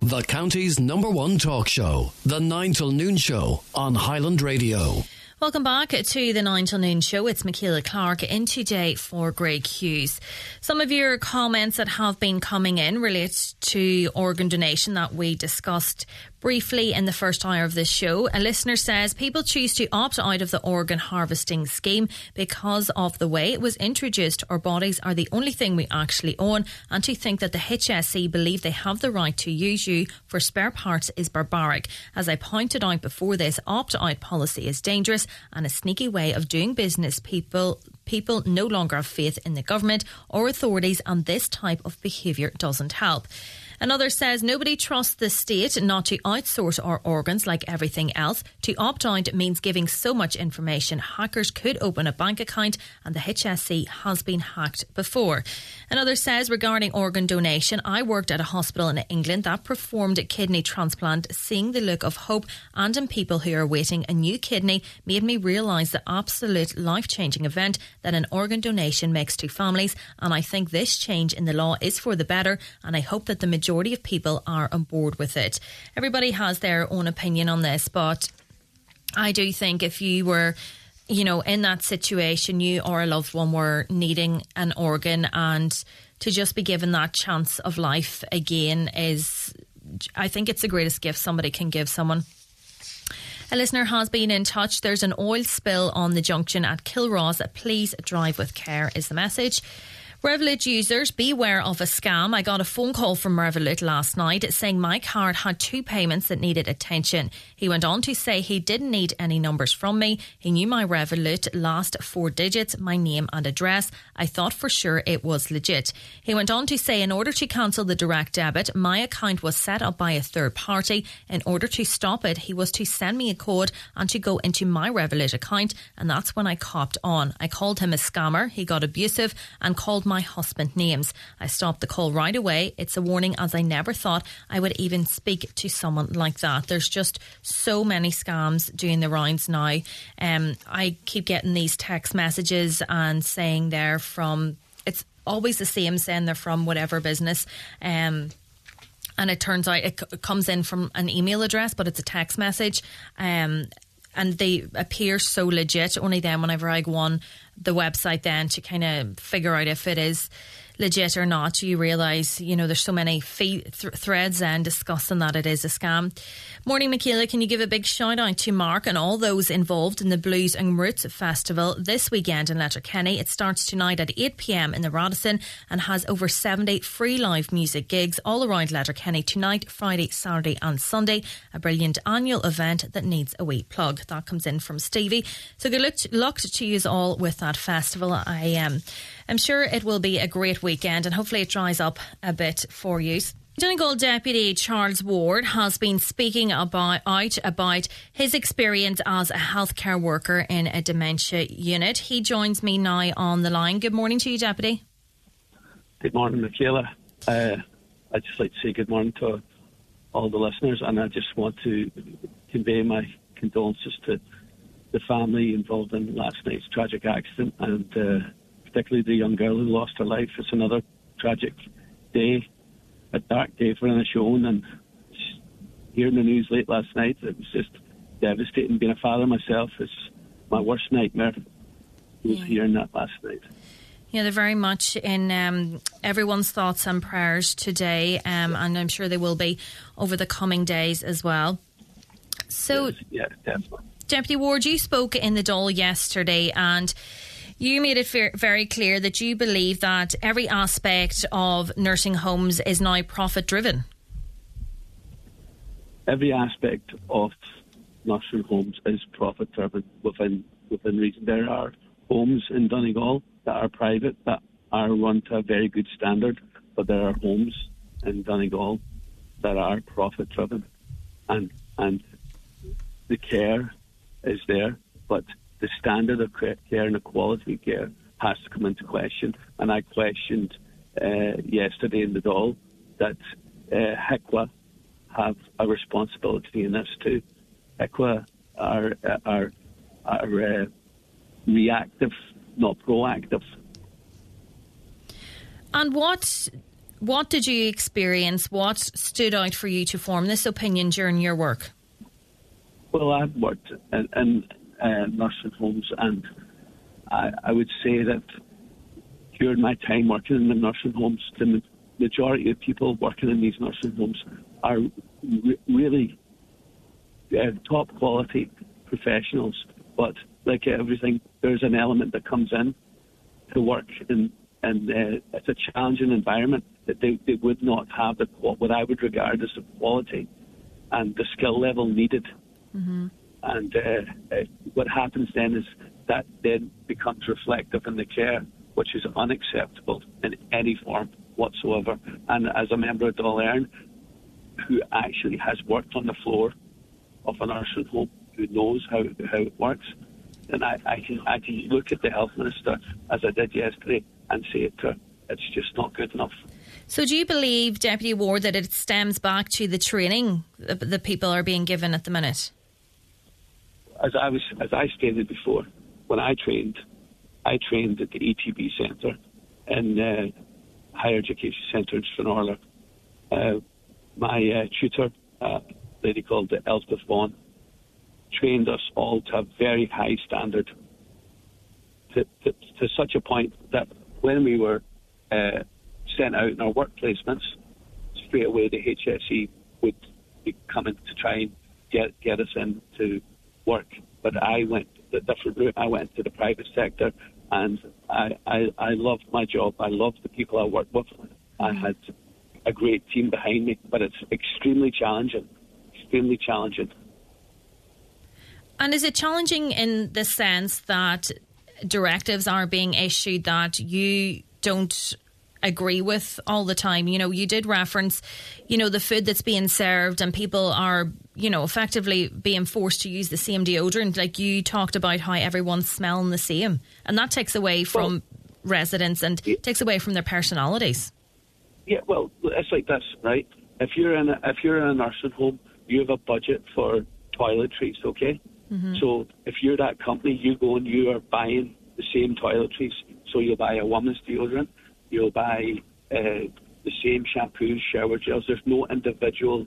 The county's number one talk show, The 9 till Noon Show on Highland Radio. Welcome back to the 9 till Noon Show. It's Michaela Clark in today for Greg Hughes. Some of your comments that have been coming in relate to organ donation that we discussed briefly in the first hour of this show. A listener says people choose to opt out of the organ harvesting scheme because of the way it was introduced. Our bodies are the only thing we actually own, and to think that the HSE believe they have the right to use you for spare parts is barbaric. As I pointed out before, this opt-out policy is dangerous and a sneaky way of doing business. People no longer have faith in the government or authorities, and this type of behaviour doesn't help. Another says nobody trusts the state not to outsource our organs like everything else. To opt out means giving so much information. Hackers could open a bank account, and the HSE has been hacked before. Another says regarding organ donation, I worked at a hospital in England that performed a kidney transplant. Seeing the look of hope and in people who are waiting a new kidney made me realise the absolute life-changing event that an organ donation makes to families, and I think this change in the law is for the better, and I hope that the majority of people are on board with it. Everybody has their own opinion on this, but I do think if you were, in that situation, you or a loved one were needing an organ, and to just be given that chance of life again I think it's the greatest gift somebody can give someone. A listener has been in touch. There's an oil spill on the junction at Kilross. Please drive with care is the message. Revolut users, beware of a scam. I got a phone call from Revolut last night saying my card had 2 payments that needed attention. He went on to say he didn't need any numbers from me. He knew my Revolut last 4 digits, my name and address. I thought for sure it was legit. He went on to say in order to cancel the direct debit, my account was set up by a third party. In order to stop it, he was to send me a code and to go into my Revolut account, and that's when I copped on. I called him a scammer. He got abusive and called my husband names. I stopped the call right away. It's a warning, as I never thought I would even speak to someone like that. There's just so many scams doing the rounds now. I keep getting these text messages and saying they're from, it's always the same, saying they're from whatever business. And it turns out it comes in from an email address, but it's a text message. And they appear so legit. Only then, whenever I go on the website then to kind of figure out if it is legit or not, you realise, there's so many threads and discussing that it is a scam. Morning, Michaela. Can you give a big shout out to Mark and all those involved in the Blues and Roots Festival this weekend in Letterkenny? It starts tonight at 8 p.m. in the Radisson and has over 70 free live music gigs all around Letterkenny tonight, Friday, Saturday and Sunday. A brilliant annual event that needs a wee plug. That comes in from Stevie. So good luck to you all with that festival. I'm sure it will be a great weekend, and hopefully it dries up a bit for you. Donegal Deputy Charles Ward has been speaking about his experience as a healthcare worker in a dementia unit. He joins me now on the line. Good morning to you, Deputy. Good morning, Michaela. I'd just like to say good morning to all the listeners, and I just want to convey my condolences to the family involved in last night's tragic accident, and particularly the young girl who lost her life. It's another tragic day, a dark day for Inishowen, and hearing the news late last night, it was just devastating. Being a father myself is my worst nightmare. Was hearing that last night. Yeah, they're very much in everyone's thoughts and prayers today, and I'm sure they will be over the coming days as well. So, yeah, definitely. Deputy Ward, you spoke in the Dáil yesterday, and you made it very clear that you believe that every aspect of nursing homes is now profit-driven. Every aspect of nursing homes is profit-driven within reason. There are homes in Donegal that are private, that are run to a very good standard, but there are homes in Donegal that are profit-driven. And the care is there, but the standard of care and the quality of care has to come into question. And I questioned yesterday in the Dáil that HIQA have a responsibility in this too. HIQA are reactive, not proactive. And what What did you experience? What stood out for you to form this opinion during your work? Well, I've worked in nursing homes, and I would say that during my time working in the nursing homes, the majority of people working in these nursing homes are really top quality professionals. But like everything, there's an element that comes in to work in, and it's a challenging environment that they would not have what I would regard as the quality and the skill level needed. Mm-hmm. And what happens then is that then becomes reflective in the care, which is unacceptable in any form whatsoever. And as a member of Dáil Éireann, who actually has worked on the floor of a nursing home, who knows how it works, then I can look at the health minister, as I did yesterday, and say it to her, it's just not good enough. So do you believe, Deputy Ward, that it stems back to the training that people are being given at the minute? As I stated before, when I trained at the ETB Centre in Higher Education Centre in Stranorlar. My tutor, a lady called Elspeth Vaughan, trained us all to a very high standard, to such a point that when we were sent out in our work placements, straight away the HSE would be coming to try and get us into work. But I went the different route. I went to the private sector, and I loved my job. I loved the people I worked with. I had a great team behind me, but it's extremely challenging. And is it challenging in the sense that directives are being issued that you don't agree with all the time? You know, you did reference, the food that's being served, and people are, effectively being forced to use the same deodorant. Like you talked about how everyone's smelling the same, and that takes away from residents and takes away from their personalities. Yeah, well, it's like this, right? If you're in a nursing home, you have a budget for toiletries, okay? Mm-hmm. So if you're that company, you go and you are buying the same toiletries. So you'll buy a woman's deodorant, you'll buy the same shampoos, shower gels. There's no individual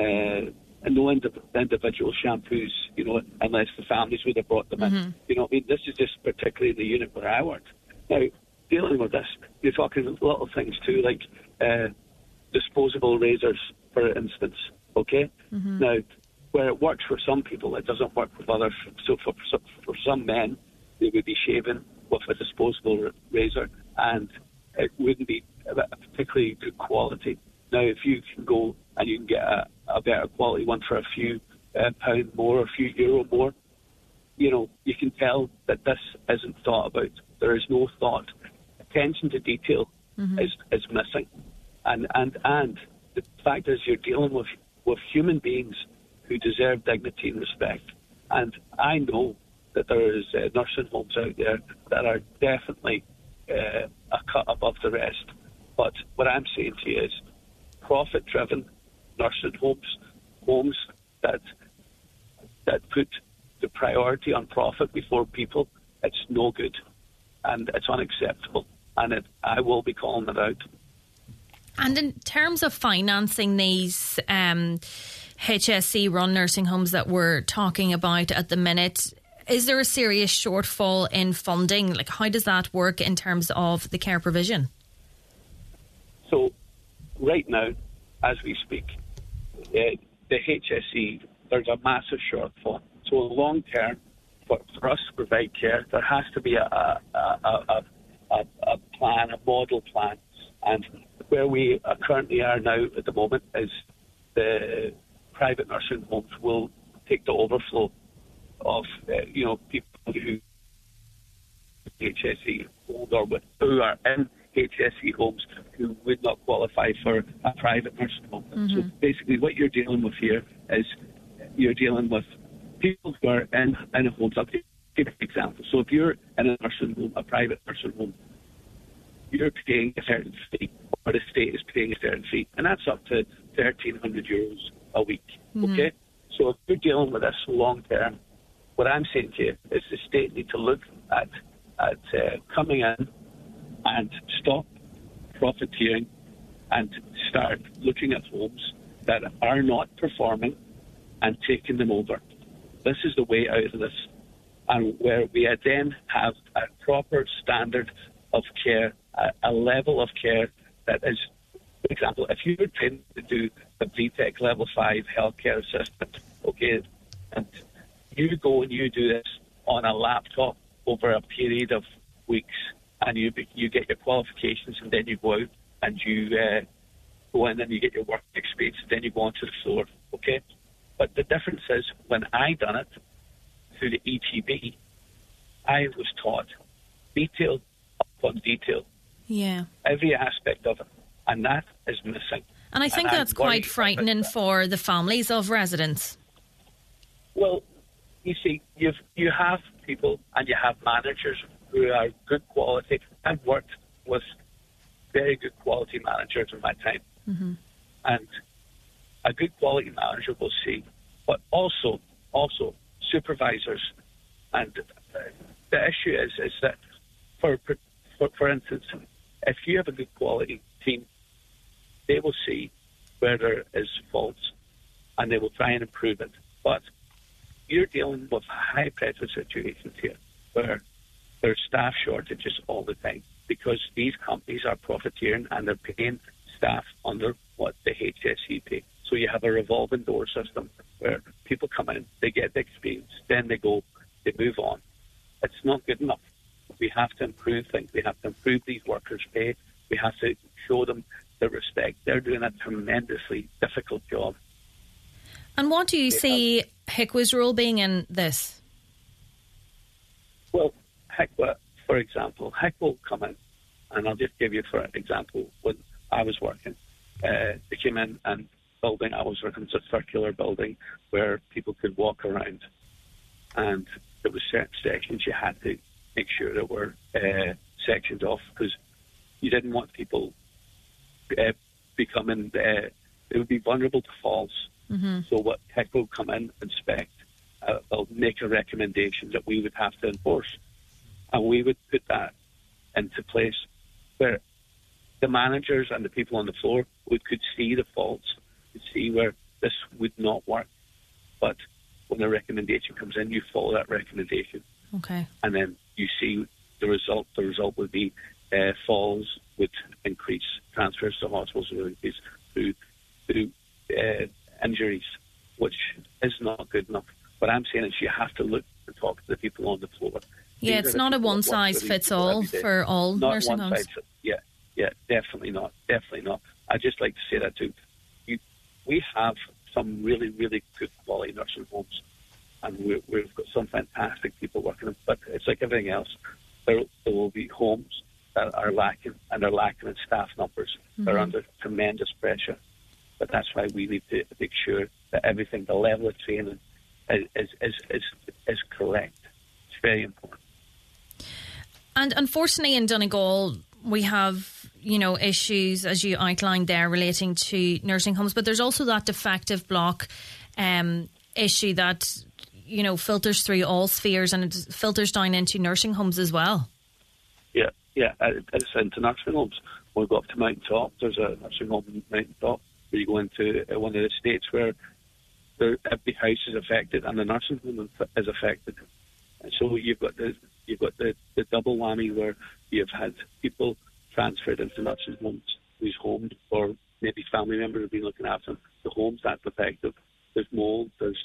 shampoos, unless the families would have brought them in. You know what I mean? This is just particularly the unit where I worked. Now, dealing with this, you're talking little things too, like disposable razors, for instance, okay? Mm-hmm. Now, where it works for some people, it doesn't work with others. So for some men, they would be shaving with a disposable razor, and it wouldn't be a particularly good quality. Now, if you can go and you can get a better quality one for a few pound more, a few euro more, you can tell that this isn't thought about. There is no thought. Attention to detail is missing. And the fact is, you're dealing with human beings who deserve dignity and respect. And I know that there is nursing homes out there that are definitely a cut above the rest. But what I'm saying to you is profit-driven nursing homes that put the priority on profit before people, it's no good. And it's unacceptable. And I will be calling it out. And in terms of financing these HSE-run nursing homes that we're talking about at the minute, is there a serious shortfall in funding? Like, how does that work in terms of the care provision? So, right now, as we speak, the HSE, there's a massive shortfall. So, long term, for us to provide care, there has to be a plan, a model plan. And where we currently are now at the moment is the private nursing homes will take the overflow of people who HSE hold or who are in HSE homes who would not qualify for a private nursing home. Mm-hmm. So basically what you're dealing with here is you're dealing with people who are in a home. I'll give an example. So if you're in a nursing home, a private nursing home, you're paying a certain fee, or the state is paying a certain fee, and that's up to €1,300 a week, okay? So if you're dealing with this long term, what I'm saying to you is the state need to look at coming in and stop profiteering and start looking at homes that are not performing and taking them over. This is the way out of this. And where we then have a proper standard of care, a level of care that is, for example, if you were trained to do the BTEC Level 5 healthcare assistant, okay, and you go and you do this on a laptop over a period of weeks, and you get your qualifications, and then you go out and you go in and you get your work experience, and then you go onto the floor, okay? But the difference is, when I done it through the ETB, I was taught detail upon detail. Yeah. Every aspect of it. And that is missing. And I think that's quite frightening for the families of residents. Well, you see, you have people and you have managers who are good quality. I've worked with very good quality managers in my time. Mm-hmm. And a good quality manager will see, but also supervisors. And the issue is that, for instance, if you have a good quality team, they will see where there is faults and they will try and improve it. But you're dealing with high pressure situations here where there's staff shortages all the time because these companies are profiteering and they're paying staff under what the HSE pay. So you have a revolving door system where people come in, they get the experience, then they go, they move on. It's not good enough. We have to improve things. We have to improve these workers' pay. We have to show them the respect. They're doing a tremendously difficult job. And what do you see HICWA's role being in this? Well, HICWA, for example, HICWA will come in, and I'll just give you for an example. When I was working, they came in and building, I was working in a circular building where people could walk around, and there were certain sections you had to make sure there were sections off because you didn't want people becoming, they would be vulnerable to falls. Mm-hmm. So what HICWA will come in, inspect, they'll make a recommendation that we would have to enforce. And we would put that into place where the managers and the people on the floor could see the faults, could see where this would not work. But when a recommendation comes in, you follow that recommendation. Okay. And then you see the result. The result would be falls would increase, transfers to hospitals would increase through injuries, which is not good enough. What I'm saying is you have to look and talk to the people on the floor. Yeah, it's not a one-size-fits-all for all nursing homes. Yeah, definitely not. Definitely not. I'd just like to say that too. We have some really, really good quality nursing homes, and we've got some fantastic people working in. But it's like everything else. There will be homes that are lacking, and they're lacking in staff numbers. Mm-hmm. They're under tremendous pressure. But that's why we need to make sure that everything, the level of training, is correct. It's very important. And unfortunately in Donegal, we have, issues, as you outlined there, relating to nursing homes. But there's also that defective block issue that, filters through all spheres and it filters down into nursing homes as well. Yeah, it's into nursing homes. We'll go up to Mountain Top. There's a nursing home in Mountain Top where you go into one of the states where every house is affected and the nursing home is affected. And so you've got the double whammy where you've had people transferred into nursing homes whose homes or maybe family members have been looking after them. The homes that's affected. There's mold. There's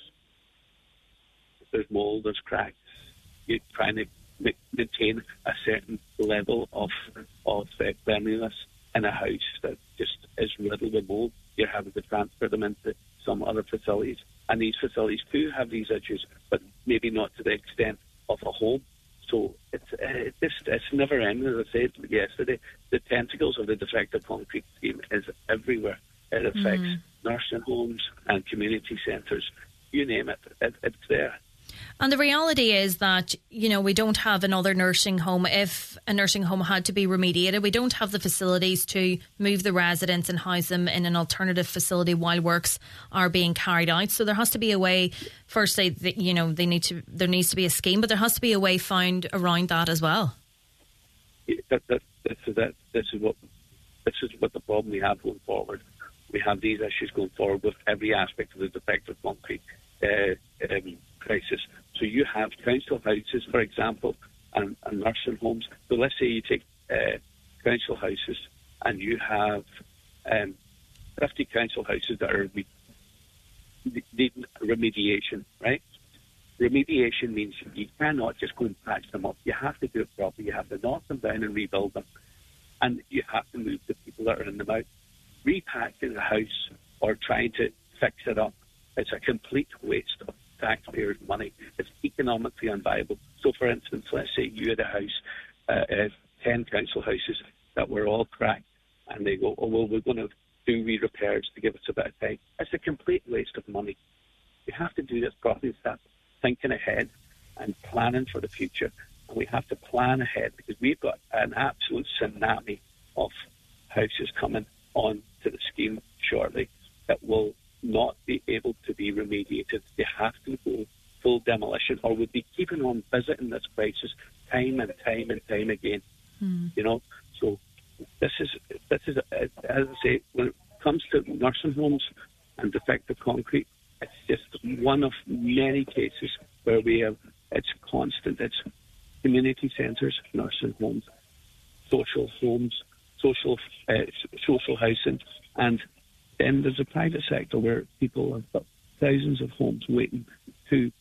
cracks. You're trying to maintain a certain level of cleanliness in a house that just is riddled with mold. You're having to transfer them into some other facilities, and these facilities do have these issues, but maybe not to the extent of a home. So it's never ending. As I said yesterday, the tentacles of the defective concrete scheme is everywhere. It affects nursing homes and community centres. You name it, it's there. And the reality is that, we don't have another nursing home. If a nursing home had to be remediated, we don't have the facilities to move the residents and house them in an alternative facility while works are being carried out. So there has to be a way, firstly, that, there needs to be a scheme, but there has to be a way found around that as well. This is this is what the problem we have going forward. We have these issues going forward with every aspect of the defective concrete crisis. So you have council houses, for example, and nursing homes. So let's say you take council houses and you have 50 council houses that are needing remediation, right? Remediation means you cannot just go and patch them up. You have to do it properly. You have to knock them down and rebuild them. And you have to move the people that are in them out. Repatching the house or trying to fix it up, it's a complete waste of taxpayers' money. It's economically unviable. So, for instance, let's say you had a house, 10 council houses that were all cracked, and they go, oh, well, we're going to do repairs to give us a bit of time. It's a complete waste of money. You have to do this properly, start thinking ahead and planning for the future. And we have to plan ahead because we've got an absolute tsunami of houses coming on to the scheme shortly that will not be able to be remediated. They have to go full demolition, or we'll be keeping on visiting this crisis time and time and time again. You know, so this is as I say, when it comes to nursing homes and defective concrete, it's just one of many cases where we have, it's constant. It's community centres, nursing homes, social homes, social housing, and then there's a private sector where people have got thousands of homes waiting to.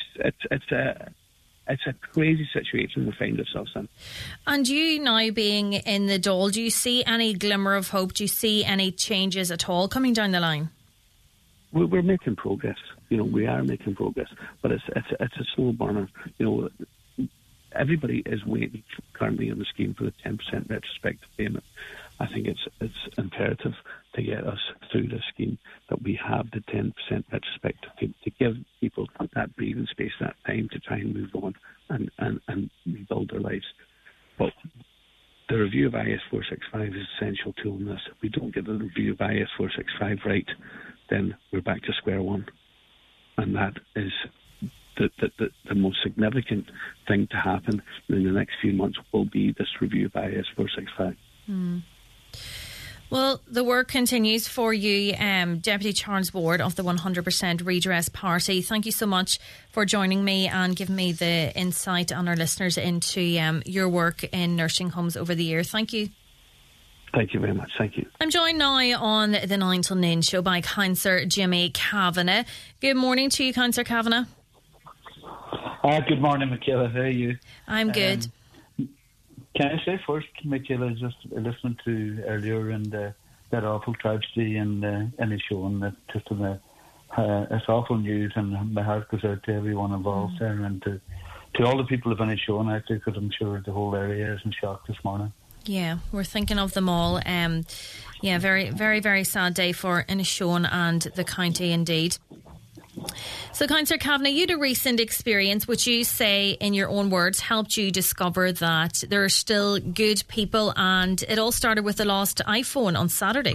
It's a crazy situation we find ourselves in. And you now being in the Dáil, do you see any glimmer of hope? Do you see any changes at all coming down the line? We're making progress. You know, we are making progress, but it's a slow burner. You know, everybody is waiting currently on the scheme for the 10% retrospective payment. I think it's imperative to get us through the scheme that we have the 10% retrospective payment to give people that breathing space, that time to try and move on and rebuild their lives. But the review of IS 465 is essential tool in this. If we don't get the review of IS 465 right, then we're back to square one. And that is the most significant thing to happen in the next few months will be this review of IS 465. Well, the work continues for you, Deputy Charles Ward of the 100% Redress Party. Thank you so much for joining me and giving me the insight on our listeners into your work in nursing homes over the year. Thank you. Thank you very much. Thank you. I'm joined now on the 9 till Noon show by Councillor Jimmy Kavanagh. Good morning to you, Councillor Kavanagh. Good morning, Michaela. How are you? I'm good. Can I say first, Michaela, just listening to earlier and that awful tragedy in Inishowen, that just it's awful news, and my heart goes out to everyone involved there, and to all the people of Inishowen, actually, because I'm sure the whole area is in shock this morning. Yeah, we're thinking of them all. Very, very, very sad day for Inishowen and the county indeed. So, Councillor Kavanagh, you had a recent experience which you say, in your own words, helped you discover that there are still good people, and it all started with the lost iPhone on Saturday.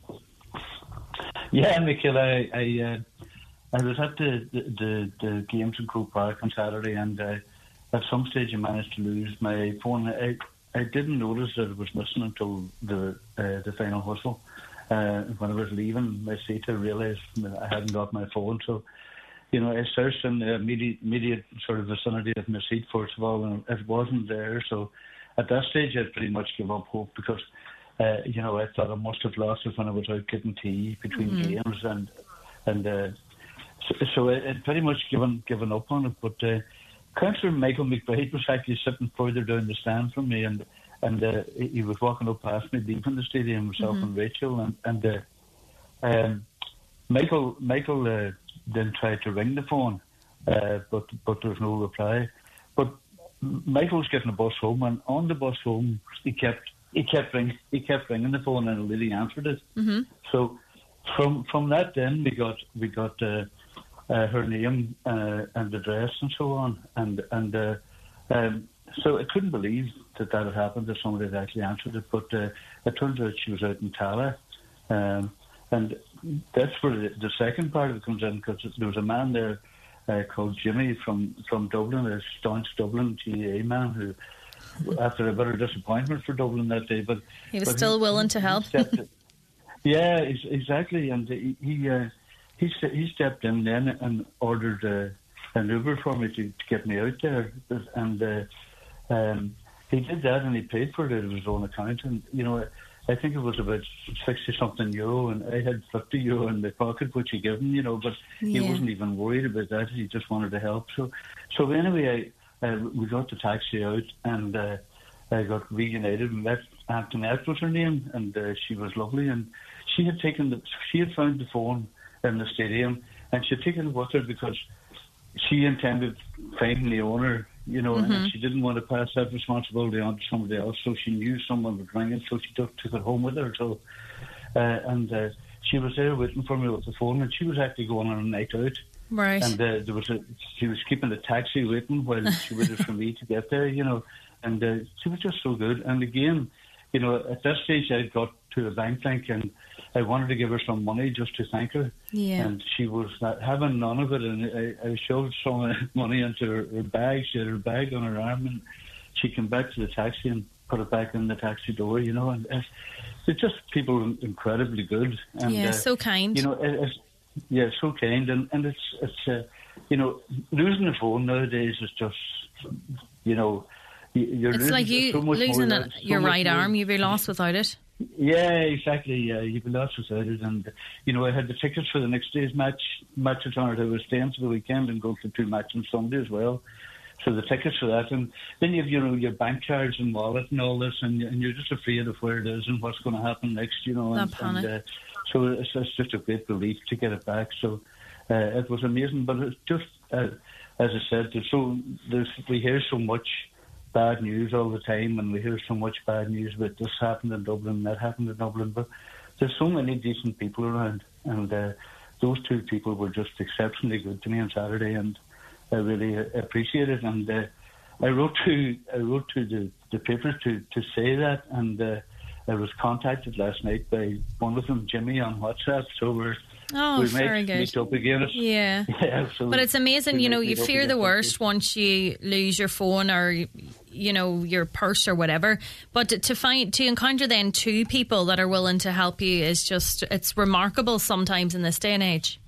Yeah, Michaela, I was at the games in Croke Park on Saturday, and at some stage I managed to lose my phone. I didn't notice that it was missing until the final whistle. When I was leaving my seat, I realised I hadn't got my phone. So, you know, I searched in the immediate sort of vicinity of my seat, first of all, and it wasn't there. So at that stage, I'd pretty much give up hope because, you know, I thought I must have lost it when I was out getting tea between games. So I'd pretty much given up on it. But Councillor Michael McBride was actually sitting further down the stand from me, and he was walking up past me, leaving the stadium, himself and Rachel, and Michael then tried to ring the phone, but there was no reply. But Michael was getting a bus home, and on the bus home, he kept ringing the phone, and a lady answered it. So from that, then we got her name and address and so on, and so I couldn't believe that had happened, that somebody had actually answered it, but it turns out she was out in Tala, and that's where the second part of it comes in, because there was a man there called Jimmy from Dublin, a staunch Dublin GAA man, who after a bitter disappointment for Dublin that day. But he was still willing to help. Yeah, exactly. And he stepped in then and ordered an Uber for me to get me out there. And he did that, and he paid for it out of his own account. And, you know, I think it was about 60-something euro, and I had 50 euro in my pocket, which he gave him, you know, but he wasn't even worried about that. He just wanted to help. So anyway, we got the taxi out, and I got reunited. Met Antoinette was her name, and she was lovely. And she had found the phone in the stadium, and she had taken it with her because she intended finding the owner, you know, and she didn't want to pass that responsibility on to somebody else. So she knew someone would ring it, so she took it home with her. So, and she was there waiting for me with the phone, and she was actually going on a night out. Right. And she was keeping the taxi waiting while she waited for me to get there, you know. And she was just so good. And again, you know, at that stage I got to a bank, and I wanted to give her some money just to thank her. Yeah. And she was not having none of it, and I shoved some money into her bag. She had her bag on her arm, and she came back to the taxi and put it back in the taxi door, you know. And it's just people incredibly good. And, so kind. You know, so kind. And it's you know, losing the phone nowadays is just, you know, you're it's like you so losing your right arm. You'd be lost without it. Yeah, exactly. Yeah, you'd be lost without it. And you know, I had the tickets for the next day's matches on it. I was staying for the weekend and going to 2 matches on Sunday as well. So the tickets for that, and then you have, you know, your bank cards and wallet and all this, and you're just afraid of where it is and what's going to happen next, you know. And so it's just a great relief to get it back. So it was amazing. But it's just as I said, we hear so much bad news all the time, and we hear so much bad news about this happened in Dublin, that happened in Dublin, but there's so many decent people around, and those two people were just exceptionally good to me on Saturday, and I really appreciate it. And I wrote to the papers to say that, and I was contacted last night by one of them, Jimmy, on WhatsApp, so we might meet up again. Yeah. So but it's amazing, you know, you fear the worst once you lose your phone or, you know, your purse or whatever. But to encounter then two people that are willing to help you is just, it's remarkable sometimes in this day and age.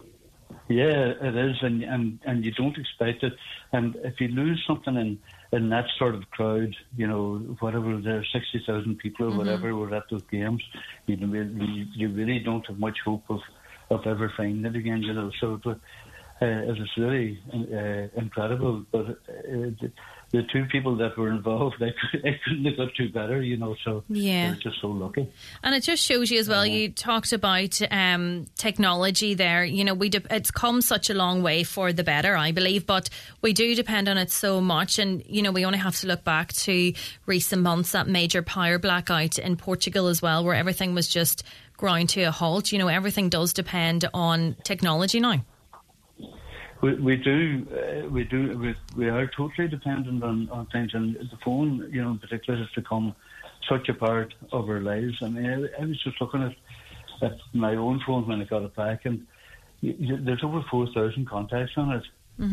Yeah, it is, and you don't expect it. And if you lose something in that sort of crowd, you know, whatever, there are 60,000 people or whatever were at those games, you really don't have much hope of ever finding it again, you know. So it was really incredible. But the two people that were involved, I couldn't have got two better, you know. So they're just so lucky. And it just shows you as well. You talked about technology there. You know, it's come such a long way for the better, I believe, but we do depend on it so much. And you know, we only have to look back to recent months, that major power blackout in Portugal as well, where everything was just ground to a halt. You know, everything does depend on technology now. We are totally dependent on things, and the phone, you know, in particular, has become such a part of our lives. I mean, I was just looking at my own phone when I got it back, and there's over 4,000 contacts on it.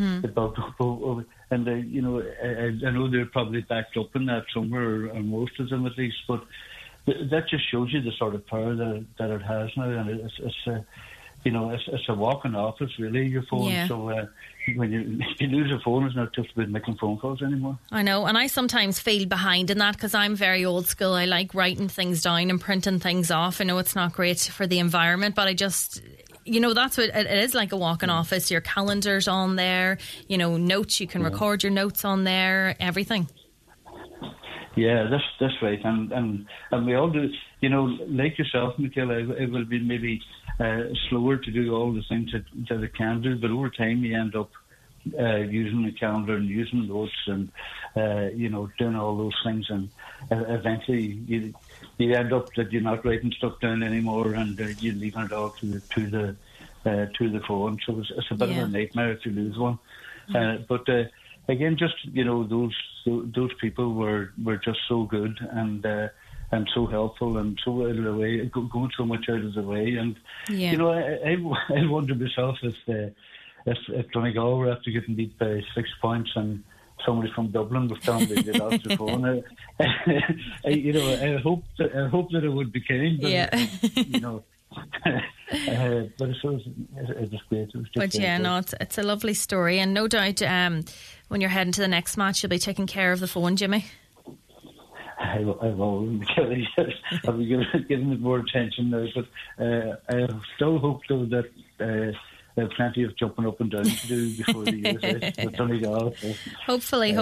And you know, I know they're probably backed up in that somewhere, or most of them at least, but that just shows you the sort of power that it has now, and it's you know, it's a walk-in office, really, your phone. Yeah. So when you lose a phone, it's not just about making phone calls anymore. I know, and I sometimes feel behind in that because I'm very old school. I like writing things down and printing things off. I know it's not great for the environment, but I just, you know, that's what it is, like a walk-in office. Your calendar's on there, you know, notes, you can record your notes on there, everything. Yeah, that's right, and we all do. You know, like yourself, Michaela, it will be maybe slower to do all the things that it can do, but over time you end up using the calendar and using notes and you know, doing all those things, and eventually you end up that you're not writing stuff down anymore, and you're leaving it all to the phone. So it's a bit of a nightmare if you lose one. But again, just, you know, those people were just so good and so helpful and so out of the way, going so much out of the way. And you know, I wonder myself if Donegal were after getting beat by 6 points and somebody from Dublin was telling me that off the phone. I hope that it would be kind, but but it was great. It's a lovely story, and no doubt when you're heading to the next match, you'll be taking care of the phone, Jimmy. I will. I'll be giving it more attention now, but I still hope though that there are plenty of jumping up and down to do before the year's out. Donegal. Hopefully.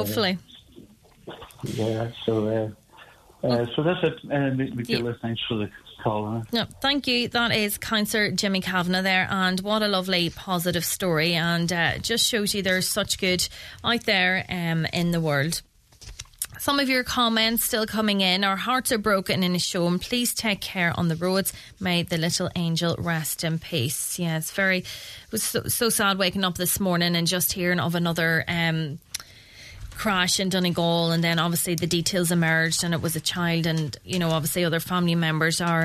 Yeah. So that's it. Michaela, thanks for the call. No, thank you. That is Councillor Jimmy Kavanagh there, and what a lovely positive story, and just shows you there's such good out there in the world. Some of your comments still coming in. Our hearts are broken in a show, and please take care on the roads. May the little angel rest in peace. Yeah, it was so sad waking up this morning and just hearing of another crash in Donegal, and then obviously the details emerged and it was a child, and obviously other family members are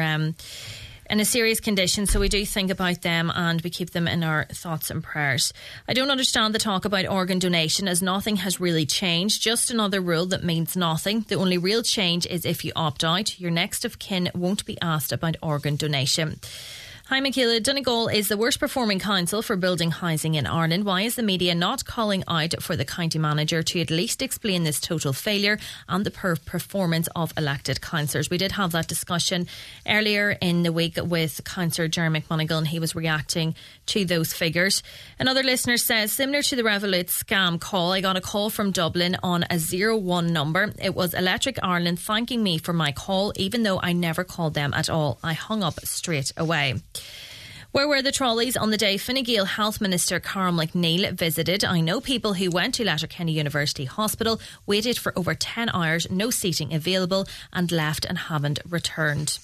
in a serious condition, so we do think about them and we keep them in our thoughts and prayers. I don't understand the talk about organ donation, as nothing has really changed, just another rule that means nothing. The only real change is if you opt out, your next of kin won't be asked about organ donation. Hi Michaela, Donegal is the worst performing council for building housing in Ireland. Why is the media not calling out for the county manager to at least explain this total failure and the performance of elected councillors? We did have that discussion earlier in the week with Councillor Jerry McMonigal, and he was reacting to those figures. Another listener says, similar to the Revolut scam call, I got a call from Dublin on a 01 number. It was Electric Ireland thanking me for my call, even though I never called them at all. I hung up straight away. Where were the trolleys on the day Fine Gael Health Minister Carl McNeill visited? I know people who went to Letterkenny University Hospital, waited for over 10 hours, no seating available, and left and haven't returned.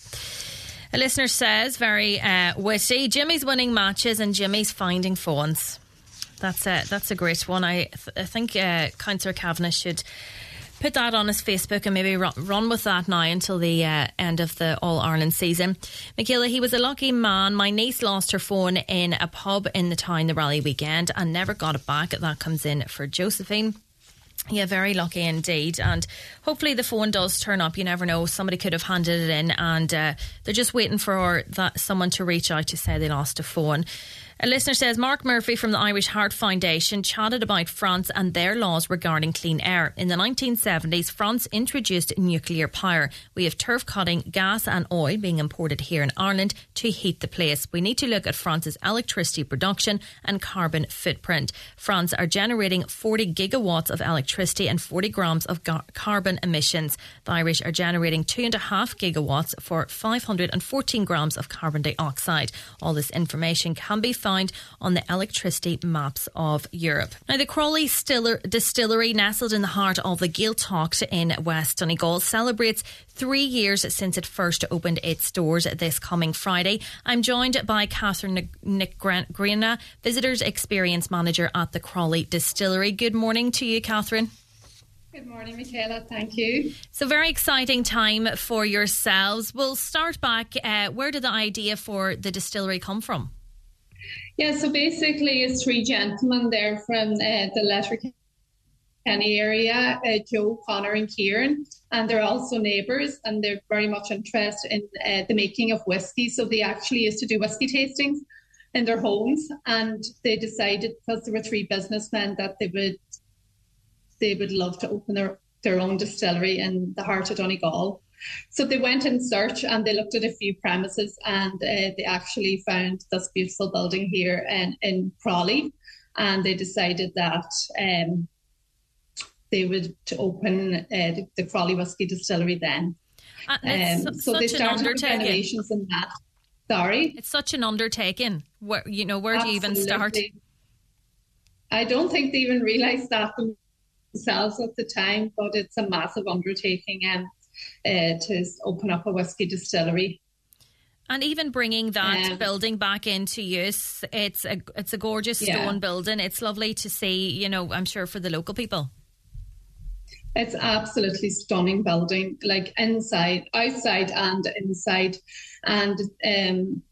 A listener says, very witty, Jimmy's winning matches and Jimmy's finding phones. That's a great one. I think Councillor Kavanagh should put that on his Facebook and maybe run with that now until the end of the All-Ireland season. Michaela, he was a lucky man. My niece lost her phone in a pub in the town the rally weekend and never got it back. That comes in for Josephine. Yeah, very lucky indeed. And hopefully the phone does turn up. You never know. Somebody could have handed it in and they're just waiting for someone to reach out to say they lost a phone. A listener says, Mark Murphy from the Irish Heart Foundation chatted about France and their laws regarding clean air. In the 1970s, France introduced nuclear power. We have turf cutting, gas and oil being imported here in Ireland to heat the place. We need to look at France's electricity production and carbon footprint. France are generating 40 gigawatts of electricity and 40 grams of carbon emissions. The Irish are generating 2.5 gigawatts for 514 grams of carbon dioxide. All this information can be found on the electricity maps of Europe. Now, the Crawley Distillery, nestled in the heart of the Gaeltacht in West Donegal, celebrates 3 years since it first opened its doors this coming Friday. I'm joined by Catherine Nicgrena, Visitors Experience Manager at the Crawley Distillery. Good morning to you, Catherine. Good morning, Michaela. Thank you. So very exciting time for yourselves. We'll start back. Where did the idea for the distillery come from? Yeah, so basically it's three gentlemen there from the Letterkenny area, Joe, Connor and Kieran, and they're also neighbours and they're very much interested in the making of whiskey. So they actually used to do whiskey tastings in their homes, and they decided, because there were three businessmen, that they would love to open their own distillery in the heart of Donegal. So they went in search and they looked at a few premises, and they actually found this beautiful building here in Crawley, and they decided that they would open the Crawley Whisky Distillery then. So they started with renovations in that. Sorry? It's such an undertaking. Where do you even start? I don't think they even realised that themselves at the time, but it's a massive undertaking to open up a whisky distillery. And even bringing that building back into use, it's a gorgeous stone building. It's lovely to see, I'm sure for the local people. It's absolutely stunning building, like inside, outside and inside. And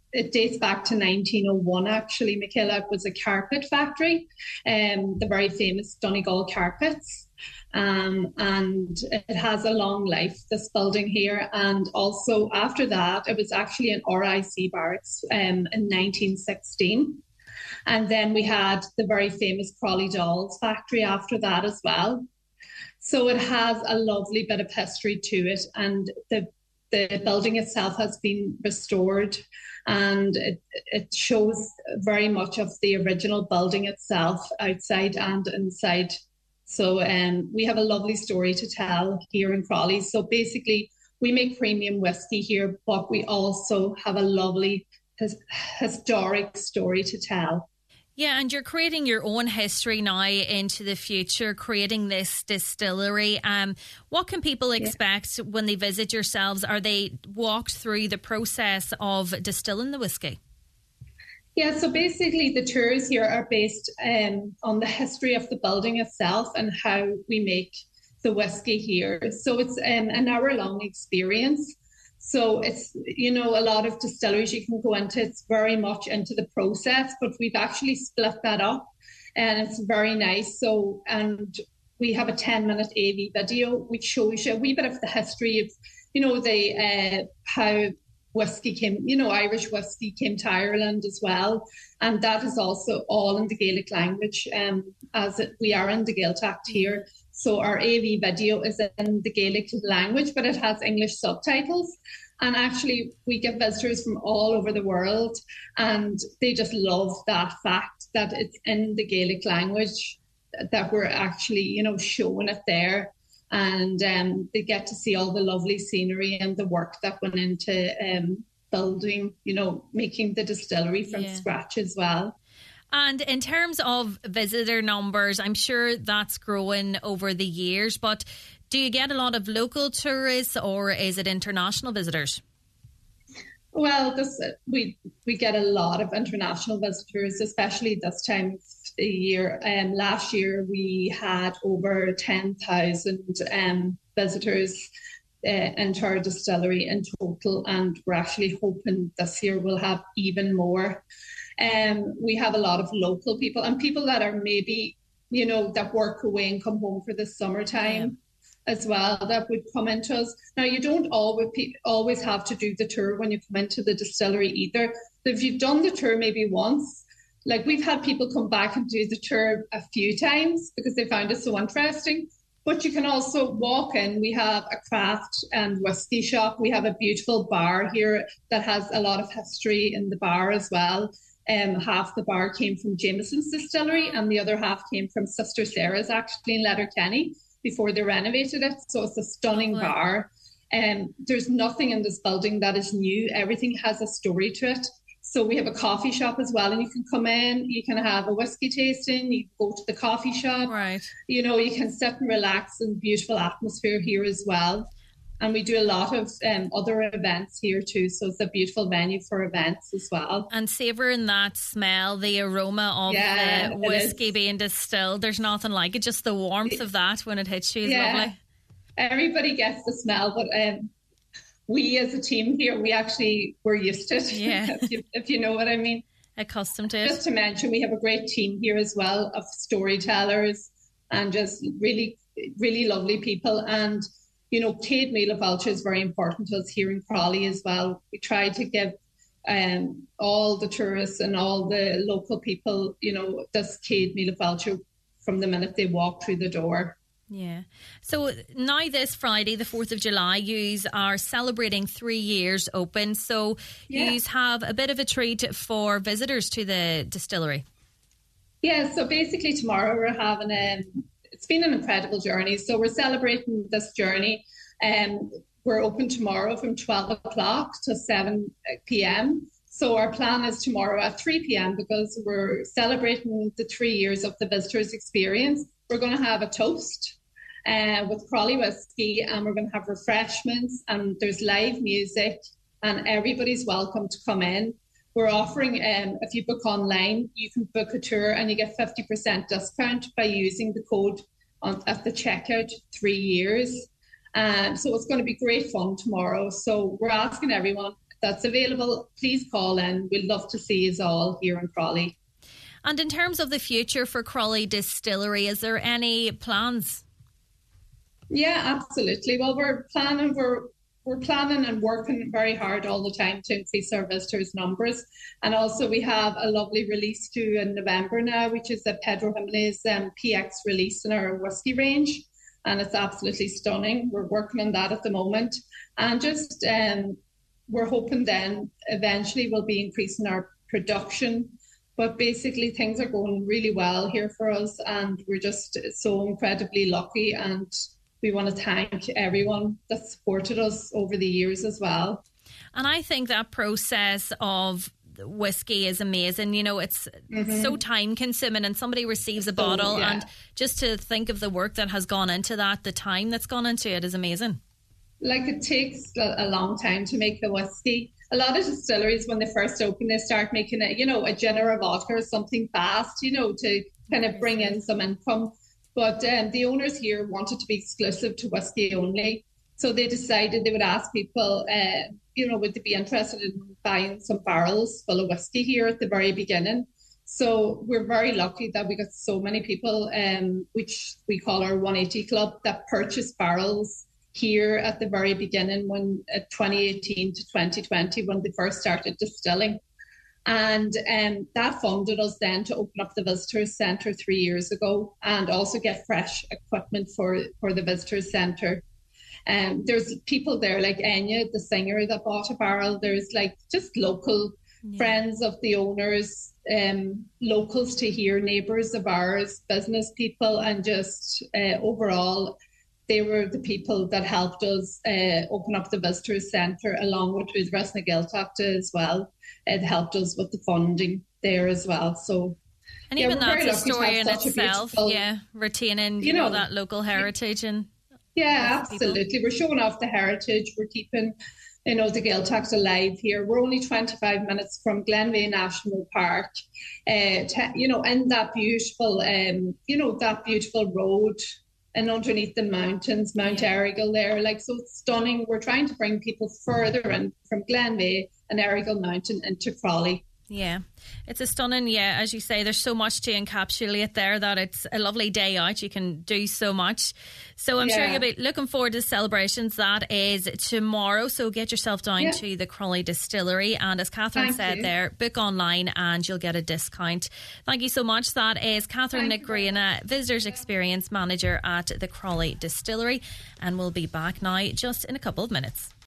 it dates back to 1901, actually. Michaela, was a carpet factory, the very famous Donegal carpets. And it has a long life, this building here. And also after that, it was actually an RIC barracks in 1916. And then we had the very famous Crawley Dolls factory after that as well. So it has a lovely bit of history to it. And the building itself has been restored, and it shows very much of the original building itself, outside and inside. So we have a lovely story to tell here in Crawley. So basically, we make premium whiskey here, but we also have a lovely historic story to tell. Yeah, and you're creating your own history now into the future, creating this distillery. What can people expect when they visit yourselves? Are they walked through the process of distilling the whiskey? Yeah, so basically the tours here are based on the history of the building itself and how we make the whiskey here. So it's an hour-long experience. So it's, a lot of distilleries you can go into, it's very much into the process, but we've actually split that up and it's very nice. So, and we have a 10-minute AV video which shows you a wee bit of the history of, how whiskey came, Irish whiskey came to Ireland as well. And that is also all in the Gaelic language, we are in the Gaeltacht here. So our AV video is in the Gaelic language, but it has English subtitles. And actually, we get visitors from all over the world, and they just love that fact that it's in the Gaelic language, that we're actually, showing it there. And they get to see all the lovely scenery and the work that went into building, making the distillery from scratch as well. And in terms of visitor numbers, I'm sure that's growing over the years, but do you get a lot of local tourists or is it international visitors? Well, we get a lot of international visitors, especially this time of the year. Last year, we had over 10,000 visitors into our distillery in total, and we're actually hoping this year we'll have even more. We have a lot of local people and people that are maybe, that work away and come home for the summertime as well, that would come into us. Now, you don't always have to do the tour when you come into the distillery either. If you've done the tour maybe once, like we've had people come back and do the tour a few times because they found it so interesting. But you can also walk in. We have a craft and whiskey shop. We have a beautiful bar here that has a lot of history in the bar as well. Half the bar came from Jameson's distillery and the other half came from Sister Sarah's, actually in Letterkenny, before they renovated it. So it's a stunning bar. There's nothing in this building that is new. Everything has a story to it. So we have a coffee shop as well, and you can come in, you can have a whiskey tasting, you go to the coffee shop. Right. You can sit and relax in beautiful atmosphere here as well. And we do a lot of other events here too. So it's a beautiful venue for events as well. And savouring that smell, the aroma of the whiskey being distilled, there's nothing like it. Just the warmth of that when it hits you is lovely. Everybody gets the smell, but we as a team here, we're used to it, if you know what I mean. Accustomed to it. Just to mention, we have a great team here as well of storytellers and just really, really lovely people. And Céad Míle Fáilte is very important to us here in Crawley as well. We try to give all the tourists and all the local people, this Céad Míle Fáilte from the minute they walk through the door. Yeah. So now this Friday, the 4th of July, you are celebrating 3 years open. So you have a bit of a treat for visitors to the distillery. Yeah, so basically tomorrow we're having it's been an incredible journey. So we're celebrating this journey. We're open tomorrow from 12 o'clock to 7 p.m. So our plan is tomorrow at 3 p.m. because we're celebrating the 3 years of the visitors' experience. We're going to have a toast with Crawley whiskey, and we're going to have refreshments, and there's live music, and everybody's welcome to come in. We're offering, if you book online, you can book a tour and you get 50% discount by using the code at the checkout, 3 years. So it's going to be great fun tomorrow. So we're asking everyone that's available, please call in. We'd love to see you all here in Crawley. And in terms of the future for Crawley Distillery, is there any plans? Yeah, absolutely. Well, we're planning and working very hard all the time to increase our visitors' numbers. And also we have a lovely release due in November now, which is a Pedro Jimenez PX release in our whiskey range. And it's absolutely stunning. We're working on that at the moment. And just we're hoping then eventually we'll be increasing our production. But basically things are going really well here for us. And we're just so incredibly lucky. And we want to thank everyone that supported us over the years as well. And I think that process of whiskey is amazing. You know, it's so time consuming, and somebody receives a bottle and just to think of the work that has gone into that, the time that's gone into it is amazing. Like, it takes a long time to make the whiskey. A lot of distilleries, when they first open, they start making it, a gin or a vodka or something fast, to kind of bring in some income. But the owners here wanted to be exclusive to whiskey only. So they decided they would ask people, would they be interested in buying some barrels full of whiskey here at the very beginning. So we're very lucky that we got so many people, which we call our 180 Club, that purchased barrels here at the very beginning, when 2018 to 2020, when they first started distilling. And that funded us then to open up the Visitors Centre 3 years ago, and also get fresh equipment for the Visitors Centre. There's people there like Enya, the singer, that bought a barrel. There's just local friends of the owners, locals to here, neighbours of ours, business people, and just overall, they were the people that helped us open up the Visitors Centre, along with Údarás na Gaeltachta as well. It helped us with the funding there as well. So, and even that's a story in itself, retaining that local heritage and absolutely. People. We're showing off the heritage. We're keeping the Gaeltacht alive here. We're only 25 minutes from Glenveigh National Park, in that beautiful, that beautiful road. And underneath the mountains, Mount Errigal there, so it's stunning. We're trying to bring people further in from Glenveigh and Errigal Mountain into Crawley. Yeah, it's a stunning, as you say, there's so much to encapsulate there that it's a lovely day out. You can do so much. So I'm sure you'll be looking forward to celebrations. That is tomorrow. So get yourself down to the Crawley Distillery. And as Catherine said there, book online and you'll get a discount. Thank you so much. That is Catherine Nicgrena, Visitors Experience Manager at the Crawley Distillery. And we'll be back now just in a couple of minutes.